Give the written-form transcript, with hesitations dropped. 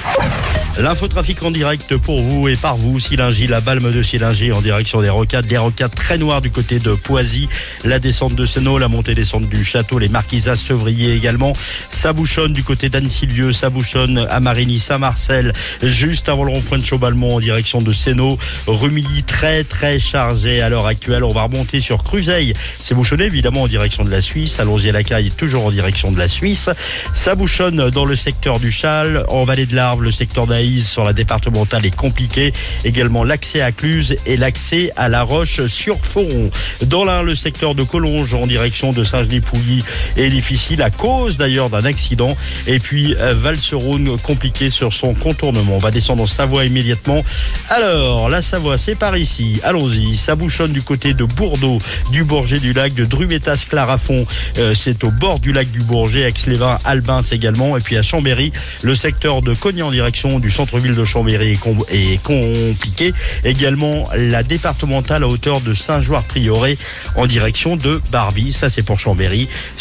L'infotrafic en direct pour vous et par vous. Sillingy, la Balme de Sillingy en direction des Rocades. Des Rocades très noires du côté de Poisy. La descente de Sénaux, la montée-descente du château, les Marquisas, Sevrier également. Ça bouchonne du côté d'Anne-Sylvieux, ça bouchonne à Marigny, Saint-Marcel, juste avant le rond-point de Chaubalmont en direction de Sénaux. Rumilly très chargé à l'heure actuelle. On va remonter sur Cruzeil. C'est bouchonné évidemment en direction de la Suisse. Allons-y à la Caille, toujours en direction de la Suisse. Ça bouchonne dans le secteur du Châle, en vallée de l'Arve, le secteur d'Aïs sur la départementale est compliqué. Également l'accès à Cluse et l'accès à La Roche-sur-Foron. Dans l'Ain, le secteur de Collonges en direction de Saint-Genis-Pouilly est difficile à cause d'ailleurs d'un accident. Et puis Val-sur-Rhône compliqué sur son contournement. On va descendre en Savoie immédiatement. Alors, la Savoie, c'est par ici. Allons-y. Ça bouchonne du côté de Bourdeaux, du Bourget du Lac, de Drumetas, Clarafond. C'est au bord du lac du Bourget, Aix-les-Bains, Albins également. Et puis à Chambéry, le secteur de Cogny en direction du centre-ville de Chambéry est compliqué. Également la départementale à hauteur de Saint-Joire-Prieuré en direction de Barbie. Ça, c'est pour Chambéry.